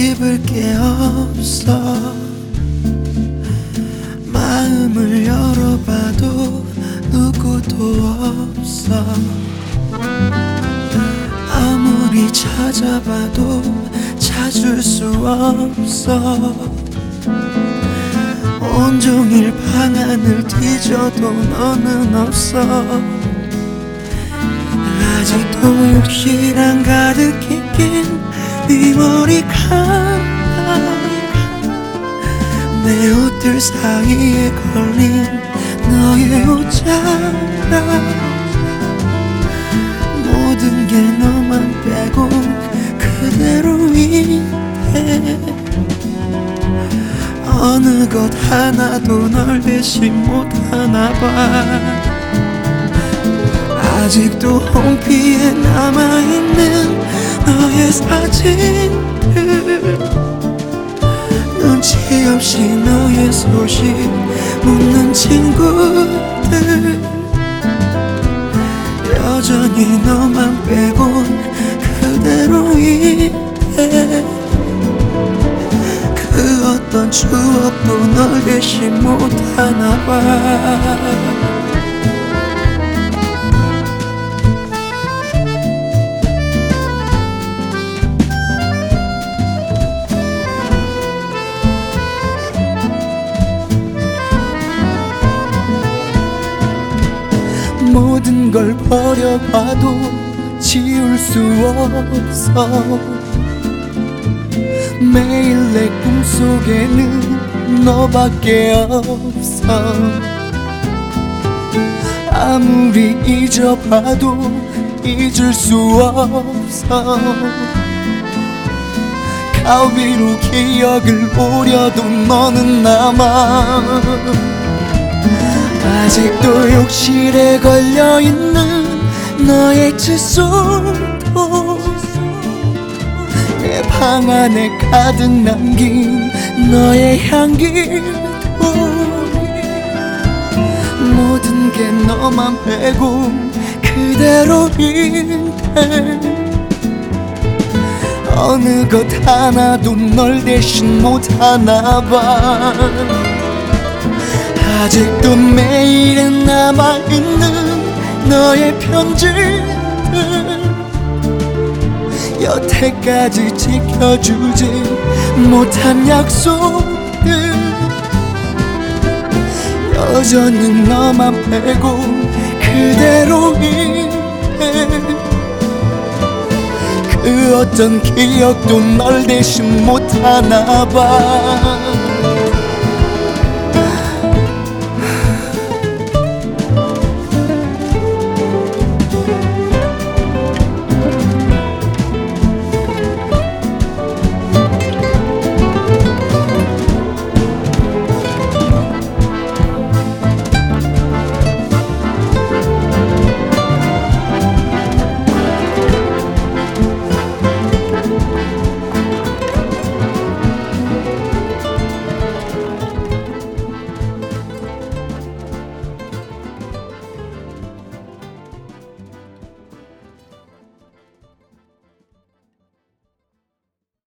입을 게 없어. 마음을 열어봐도 누구도 없어. 아무리 찾아봐도 찾을 수 없어. 온종일 방안을 뒤져도 너는 없어. 아직도 욕실안 가득히 낀 네 머리카락, 내 옷들 사이에 걸린 너의 옷자락. 모든 게 너만 빼고 그대로인데 어느 것 하나도 널 대신 못하나봐. 아직도 홈피에 남아있는 너의 사진들, 눈치 없이 너의 소식 묻는 친구들. 여전히 너만 빼곤 그대로인데 그 어떤 추억도 널 대신 못하나봐. 모든 걸 버려봐도 지울 수 없어. 매일 내 꿈속에는 너밖에 없어. 아무리 잊어봐도 잊을 수 없어. 가위로 기억을 오려도 너는 남아. 아직도 욕실에 걸려있는 너의 칫솔도, 내 방 안에 가득 남긴 너의 향기도, 모든 게 너만 빼고 그대로인데 어느 것 하나도 널 대신 못하나봐. 아직도 매일에 남아있는 너의 편지들, 여태까지 지켜주지 못한 약속들. 여전히 너만 빼고 그대로인데 그 어떤 기억도 널 대신 못하나봐.